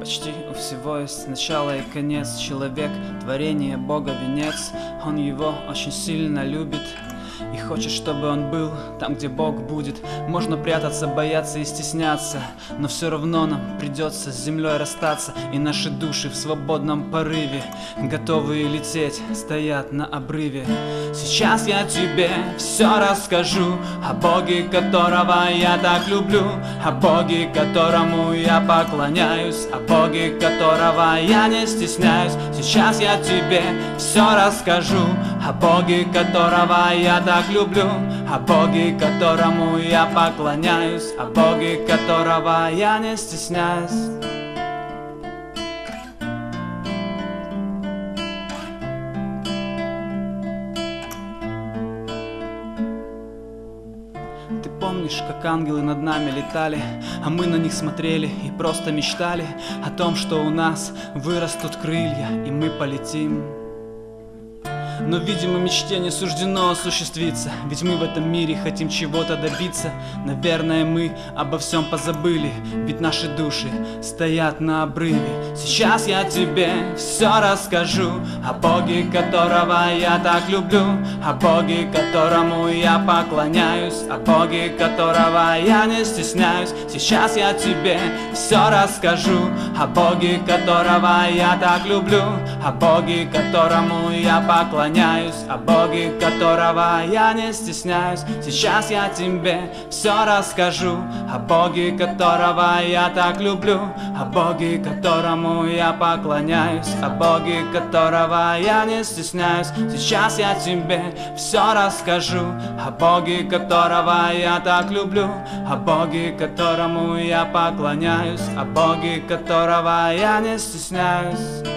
Почти у всего есть начало и конец. Человек — творение Бога, венец. Он его очень сильно любит и хочет, чтобы он был там, где Бог будет. Можно прятаться, бояться и стесняться, но все равно нам придется с землей расстаться. И наши души в свободном порыве, готовые лететь, стоят на обрыве. Сейчас я тебе все расскажу о Боге, которого я так люблю, о Боге, которому я поклоняюсь, о Боге, которого я не стесняюсь. Сейчас я тебе все расскажу о Боге, которого я так люблю, о Боге, которому я поклоняюсь, о Боге, которого я не стесняюсь. Ты помнишь, как ангелы над нами летали, а мы на них смотрели и просто мечтали о том, что у нас вырастут крылья и мы полетим. Но, видимо, мечте не суждено осуществиться, ведь мы в этом мире хотим чего-то добиться. Наверное, мы обо всем позабыли, ведь наши души стоят на обрыве. Сейчас я тебе все расскажу о Боге, которого я так люблю, о Боге, которому я поклоняюсь, о Боге, которого я не стесняюсь. Сейчас я тебе все расскажу о Боге, которого я так люблю, о Боге, которому я поклоняюсь, о Боге, которого я не стесняюсь. Сейчас я тебе все расскажу о Боге, которого я так люблю, о Боге, которому я поклоняюсь, о Боге, которого я не стесняюсь. Сейчас я тебе все расскажу о Боге, которого я так люблю, о Боге, которому я поклоняюсь, о Боге, которого я не стесняюсь.